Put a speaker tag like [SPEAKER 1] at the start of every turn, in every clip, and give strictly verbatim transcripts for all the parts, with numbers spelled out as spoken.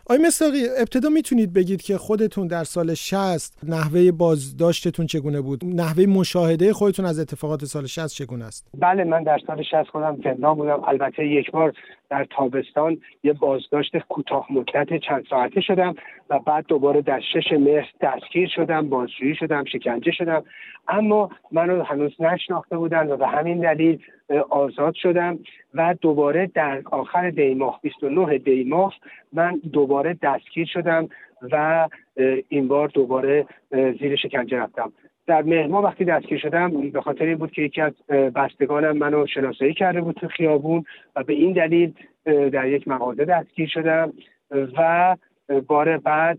[SPEAKER 1] آقای مصداقی، ابتدا میتونید بگید که خودتون در سال شصت نحوه بازداشتتون چگونه بود؟ نحوه مشاهده خودتون از اتفاقات سال شصت چگونه است؟
[SPEAKER 2] بله، من در سال شصت خودم زندان بودم. البته یک بار در تابستان یه بازداشت کوتاه مدت چند ساعته شدم و بعد دوباره در شش مهر دستگیر شدم، بازجویی شدم، شکنجه شدم، اما منو هنوز نشناخته بودن و به همین دلیل آزاد شدم و دوباره در آخر دی ماه بیست و نه دی ماه من دوباره دستگیر شدم و این بار دوباره زیر شکنجه رفتم. در مهر ماه وقتی دستگیر شدم به خاطر این بود که یکی از بستگانم منو شناسایی کرده بود تو خیابون و به این دلیل در یک مغازه دستگیر شدم و بار بعد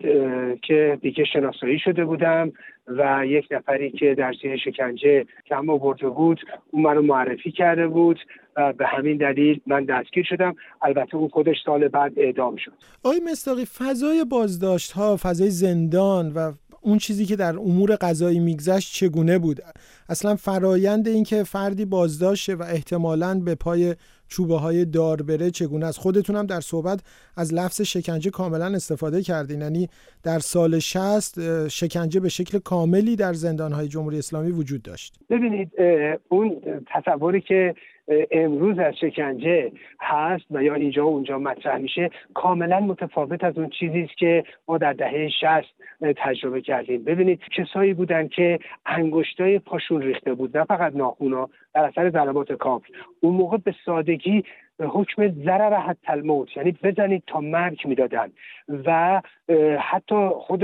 [SPEAKER 2] که دیگه شناسایی شده بودم و یک نفری که در زیر شکنجه کم آورده بود اون منو معرفی کرده بود و به همین دلیل من دستگیر شدم. البته اون خودش سال بعد اعدام شد.
[SPEAKER 1] آقای مصداقی، فضای بازداشت ها، فضای زندان و اون چیزی که در امور قضایی میگذشت چگونه بود؟ اصلا فرایند این که فردی بازداشت و احتمالاً به پای چوبه های دار بره چگونه است؟ خودتون هم در صحبت از لفظ شکنجه کاملا استفاده کردین، یعنی در سال شصت شکنجه به شکل کاملی در زندان‌های جمهوری اسلامی وجود داشت.
[SPEAKER 2] ببینید، اون تصوری که امروز از شکنجه هست و یا اینجا و اونجا مطرح میشه کاملا متفاوت از اون چیزی است که ما در دهه شصت تجربه کردیم. ببینید، کسایی بودن که انگشتای پاشون ریخته بود، نه فقط ناخونا، در اثر ضربات کاپر. اون موقع به سادگی حکم ضرر حتی الموت، یعنی بزنید تا مرگ میدادن و حتی خود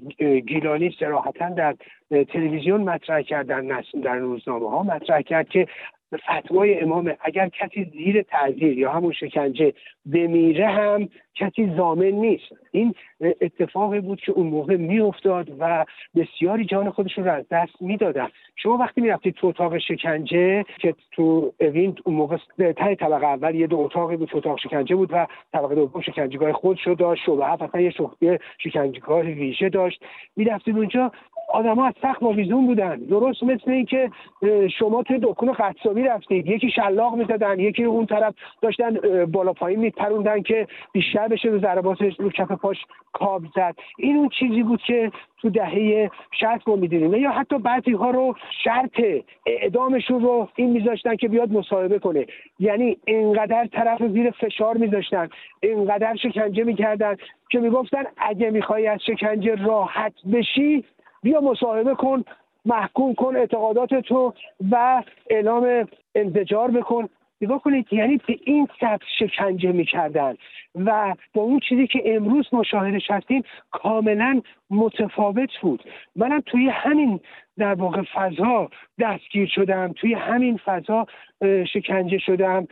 [SPEAKER 2] گیلانی صراحتا در تلویزیون مطرح کرد، در, در روزنامه ها مطرح کرد که فتوای امام اگر کسی زیر تعزیر یا همون شکنجه بمیره هم کسی ضامن نیست. این اتفاقی بود که اون موقع میافتاد و بسیاری جان خودشون رو از دست میدادن. شما وقتی میرفتید تو اتاق شکنجه که تو اوین اون موقع ته طبقه اول یه دو اتاقی بود، اتاق شکنجه بود و طبقه دوم شکنجهگاه خودشو داشت، شعبه هفت اصلا یه شخصی شکنجهگاه ویژه داشت. میرفتید اونجا، آدم‌ها از سقف آویزون بودن، درست مثل این که شما توی دکون قصابی رفتید، یکی شلاق می‌زدن، یکی اون طرف داشتن بالا پایین میپروندن که بیشتر بشه رو ضربات رو کف پاش کاب زد. این اون چیزی بود که تو دهه شصت ما می‌دیدیم. یا حتی بعضی‌ها رو شرط اعدامشون رو این می‌ذاشتن که بیاد مصاحبه کنه، یعنی اینقدر طرف رو زیر فشار می‌ذاشتن، اینقدر شکنجه می‌کردن که میگفتن اگه می‌خوای از شکنجه راحت بشی بیا مصاحبه کن، محکوم کن اعتقادات تو و اعلام انزجار بکن. نگاه کنید، یعنی به این سطح شکنجه میکردن و با اون چیزی که امروز ما شاهدش هستیم کاملا متفاوت بود. منم توی همین در واقع فضا دستگیر شدم، توی همین فضا شکنجه شدم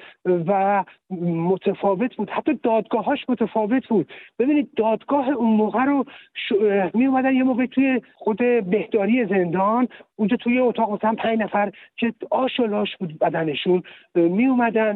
[SPEAKER 2] و متفاوت بود، حتی دادگاهاش متفاوت بود. ببینید، دادگاه اون موقع رو ش... می اومدن یه موقع توی خود بهداری زندان، اونجا توی اتاق مثلا پنج نفر که آش و لاش بود بدنشون، می اومدن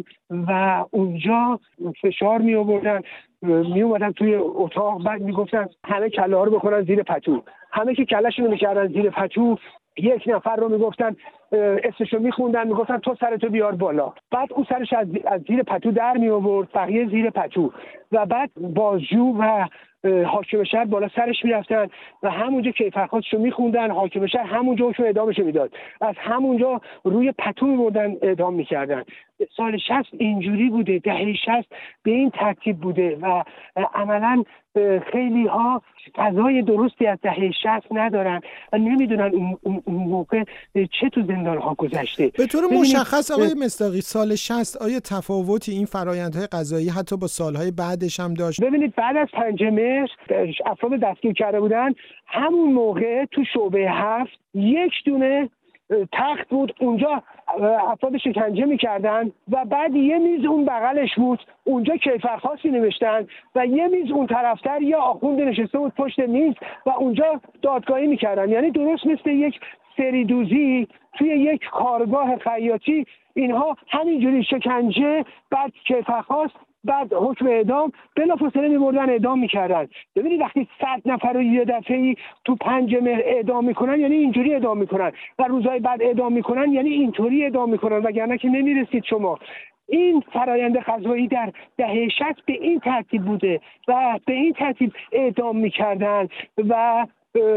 [SPEAKER 2] و اونجا فشار می آوردن، می اومدن توی اتاق، بعد می گفتن همه کله ها رو بکنن زیر پتو. همه که کلهشون رو میکردن زیر پتو، یک نفر رو میگفتن اسمشو میخوندن، میگفتن تو سرتو بیار بالا، بعد اون سرش از, از زیر پتو در می آورد، بقیه زیر پتو، و بعد بازجو و حاکم شهر بالا سرش میرفتن و همونجا کیفرخواستشو میخوندن، حاکم شهر همونجا حکم اعدامشو میداد، از همونجا روی پتو میبردن اعدام میکردن. سال شصت اینجوری بوده، دهه شصت به این ترتیب بوده و عملاً خیلی ها فضای درستی از دهه شصت ندارن و نمیدونن اون, اون, اون موقع چه تو زندان ها گذشته.
[SPEAKER 1] به طور مشخص آقای مصداقی، سال شصت آیا تفاوتی این فرآیندهای قضایی حتی با سالهای بعدش هم داشت؟
[SPEAKER 2] ببینید، بعد از پنج مهر افراد دستگیر کرده بودن، همون موقع تو شعبه هفت یک دونه تخت بود، اونجا افراد شکنجه میکردن و بعد یه میز اون بغلش بود، اونجا کیفرخواستی نوشتن و یه میز اون طرفتر یا آخوند نشسته بود پشت میز و اونجا دادگاهی میکردن. یعنی درست مثل یک سری دوزی توی یک کارگاه خیاطی، اینها همینجوری شکنجه، بعد کیفرخواست، بعد حکم اعدام، بلافاصله می‌بردن اعدام می‌کردن. ببینید وقتی صد نفر رو یه دفعه‌ای تو پنج مهر اعدام می‌کنن یعنی اینجوری اعدام می‌کنن و روزهای بعد اعدام می‌کنن یعنی اینطوری اعدام می‌کنن، وگرنه که نمی‌رسید شما. این فرایند قضایی در دهه شصت به این ترتیب بوده و به این ترتیب اعدام می‌کردند و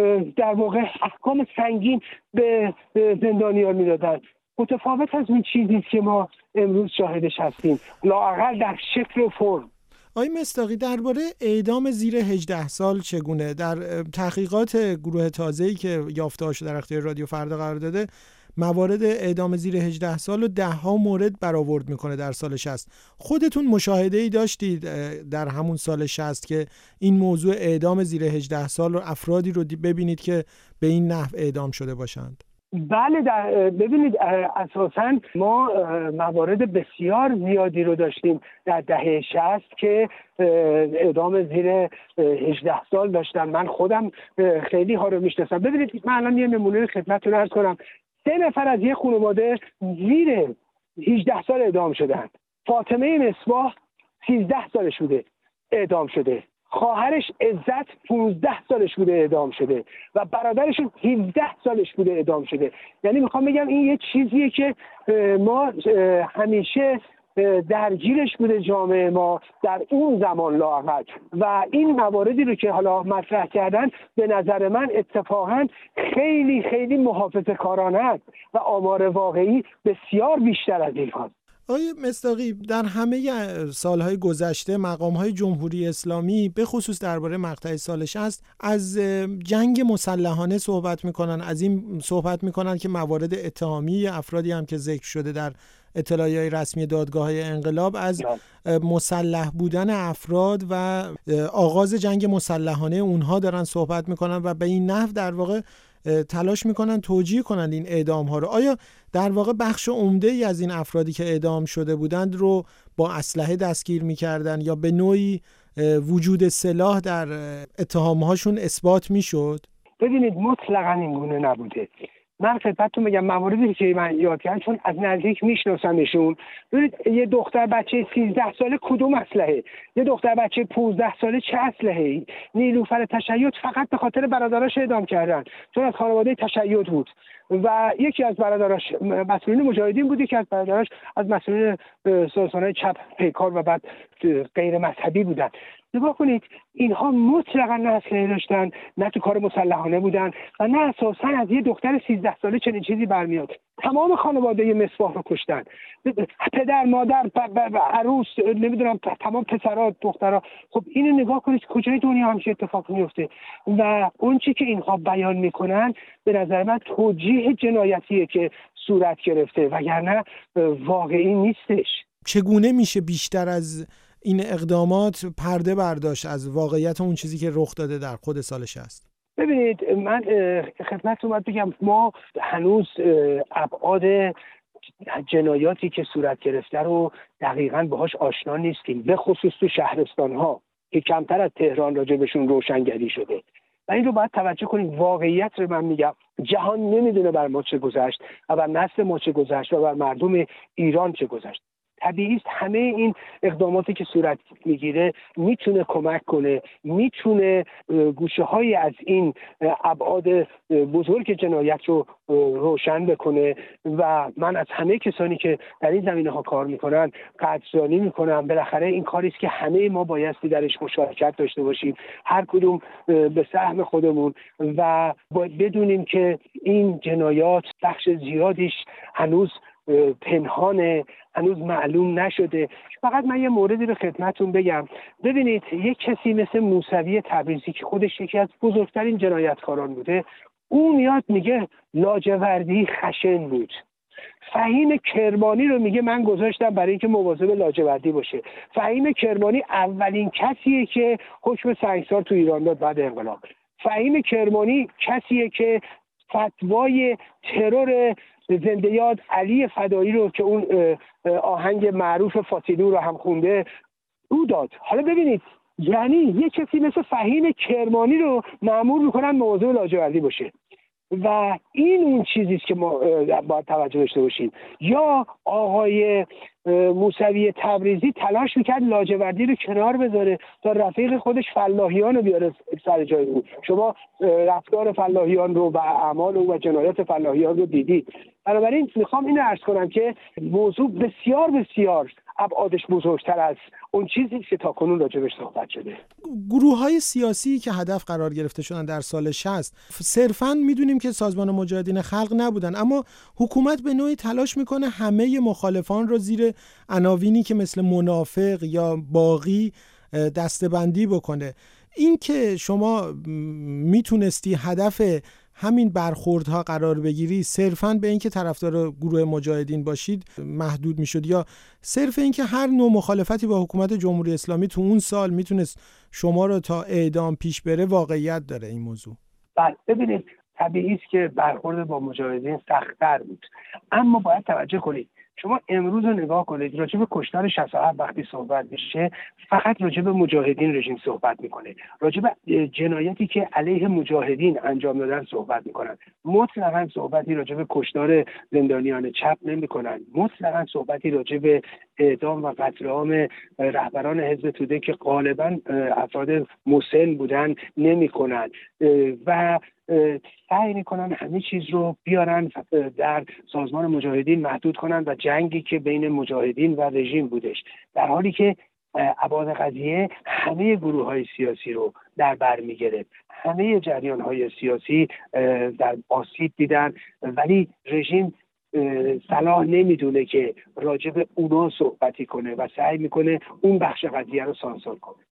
[SPEAKER 2] در واقع احکام سنگین به زندانیان می‌دادند. متفاوت از این چیزی که ما امروز شاهدش هستیم، لااقل در شکل و فرم.
[SPEAKER 1] آقای مصداقی، درباره اعدام زیر هجده سال چگونه؟ در تحقیقات گروه تازه‌ای که یافته‌هاش در اختیار رادیو فردا قرار داده، موارد اعدام زیر هجده سال و ده ها مورد برآورد میکنه در سال شصت. خودتون مشاهده‌ای داشتید در همون سال شصت که این موضوع اعدام زیر هجده سال و افرادی رو ببینید که به این نحو اعدام شده باشند؟
[SPEAKER 2] بله، در ببینید اساساً ما موارد بسیار زیادی رو داشتیم در دهه شصت که اعدام زیر هجده سال داشتن. من خودم خیلی ها رو میشناسم. ببینید من الان یه نمونه خدمتتون عرض کنم. سه نفر از یه خانواده زیر هجده سال اعدام شدن. فاطمه مصباح سیزده سالش بوده اعدام شده، خواهرش عزت پانزده سالش بوده اعدام شده و برادرش هفده سالش بوده اعدام شده. یعنی میخوام بگم این یه چیزیه که ما همیشه درگیرش بوده جامعه ما در اون زمان لااقل، و این مواردی رو که حالا مطرح کردن به نظر من اتفاقا خیلی خیلی محافظه‌کارانه است و آمار واقعی بسیار بیشتر از این هاست.
[SPEAKER 1] آقای مصداقی، در همه سالهای گذشته مقام‌های جمهوری اسلامی به خصوص درباره مقطع سال شصت از جنگ مسلحانه صحبت میکنن، از این صحبت میکنن که موارد اتهامی افرادی هم که ذکر شده در اطلاعیه‌های رسمی دادگاه‌های انقلاب از مسلح بودن افراد و آغاز جنگ مسلحانه اونها دارن صحبت میکنن و به این نحو در واقع تلاش میکنن توجیه کنند این اعدام ها رو. آیا در واقع بخش عمده ای از این افرادی که اعدام شده بودند رو با اسلحه دستگیر میکردن یا به نوعی وجود سلاح در اتهام هاشون اثبات میشد؟
[SPEAKER 2] ببینید مطلقاً این گونه نبوده. من خدمتتون میگم مواردی که من یاد کردم چون از نزدیک میشناسمشون. ببینید یه دختر بچه سیزده ساله کدوم اسلحه، یه دختر بچه پانزده ساله چه اسلحه‌ای؟ نیلوفر تشیع فقط به خاطر برادراش اعدام کردن چون از خانواده تشیع بود و یکی از برادراش مسئولین مجاهدین بود، یکی از برادراش از مسئولین سازمان‌های چپ پیکار و بعد غیر مذهبی بودن. نگاه کنید اینها مطلقاً نه اسلحه داشتن، نه تو کار مسلحانه بودن و نه اساساً از یه دختر سیزده ساله چنین چیزی برمیاد. تمام خانواده مصباح رو کشتن، پدر مادر عروس نمیدونم تمام پسرها دخترها. خب اینو نگاه کنید کجای دنیا همچین اتفاق میفته و اون چی که اینها بیان میکنن به نظر من توجیه جنایتیه که صورت گرفته وگرنه واقعی نیستش.
[SPEAKER 1] چگونه میشه بیشتر از این اقدامات پرده برداشت از واقعیت اون چیزی که رخ داده در خود سال شصت؟
[SPEAKER 2] ببینید من خدمتتون باید بگم ما هنوز ابعاد جنایاتی که صورت گرفته رو دقیقاً باهاش آشنا نیستیم، به خصوص تو شهرستان‌ها که کمتر از تهران راجع بهشون روشنگری شده و این رو باید توجه کنیم. واقعیت رو من میگم جهان نمیدونه بر ما چه گذشت و بر نسل ما چه گذشت و بر مردم ایران چه گذشت. طبیعی است همه این اقداماتی که صورت میگیره میتونه کمک کنه، میتونه گوشه های از این ابعاد بزرگ جنایت رو روشن بکنه و من از همه کسانی که در این زمینه ها کار میکنن قدردانی میکنم. بالاخره این کاری است که همه ما بایستی درش مشارکت داشته باشیم، هر کدوم به سهم خودمون، و باید بدونیم که این جنایات بخش زیادیش هنوز پنهانه، هنوز معلوم نشده. فقط من یه موردی رو خدمتتون بگم. ببینید یک کسی مثل موسوی تبریزی که خودش یکی از بزرگترین جنایتکاران بوده، اون میاد میگه لاجوردی خشن بود. فهیم کرمانی رو میگه من گذاشتم برای اینکه مواظب لاجوردی باشه. فهیم کرمانی اولین کسیه که حکم سنگسار تو ایران داد بعد انقلاب. فهیم کرمانی کسیه که فتوای ترور زنده یاد علی فدایی رو که اون آهنگ معروف فاتیلو رو هم خونده او داد. حالا ببینید یعنی یک کسی مثل فهیم کرمانی رو مأمور میکنن مواظب لاجوردی باشه و این اون چیزیست که ما باید توجه داشته باشیم. یا آقای موسوی تبریزی تلاش میکرد لاجوردی رو کنار بذاره تا رفیق خودش فلاحیان رو بیاره سر جای او. شما رفتار فلاحیان رو و اعمال او و جنایات فلاحیان رو دیدید. بنابراین میخوام اینو عرض کنم که موضوع بسیار بسیار ابعادش بزرگتر از اون چیزی که تاکنون راجبش صحبت شده.
[SPEAKER 1] گروه‌های سیاسی که هدف قرار گرفته شدن در سال شصت صرفاً میدونیم که سازمان مجاهدین خلق نبودن، اما حکومت به نوعی تلاش میکنه همه مخالفان رو زیر عناوینی که مثل منافق یا باغی دسته‌بندی بکنه. این که شما میتونستی هدف همین برخوردها قرار بگیری صرفاً به اینکه طرفدار گروه مجاهدین باشید محدود میشد، یا صرف اینکه هر نوع مخالفتی با حکومت جمهوری اسلامی تو اون سال میتونست شما رو تا اعدام پیش بره، واقعیت داره این موضوع؟
[SPEAKER 2] بله ببینید، طبیعی است که برخورد با مجاهدین سخت‌تر بود، اما باید توجه کنید شما امروز رو نگاه کنید، راجع به کشتار شصت و هفت وقتی صحبت میشه فقط راجع به مجاهدین رژیم صحبت میکنه، راجع به جنایتی که علیه مجاهدین انجام دادن صحبت میکنن، مطلقاً صحبتی راجع به کشتار زندانیان چپ نمیکنن، مطلقاً صحبتی راجع به اعدام و قتل عام رهبران حزب توده که غالباً افراد مسن بودن نمیکنن و سعی میکنن همه چیز رو بیارن در سازمان مجاهدین محدود کنن و جنگی که بین مجاهدین و رژیم بودش، در حالی که ابعاد قضیه همه گروه های سیاسی رو در بر میگرفت، همه جریان های سیاسی در آسیب دیدن، ولی رژیم صلاح نمیدونه که راجع به اونا صحبتی کنه و سعی میکنه اون بخش قضیه رو سانسور کنه.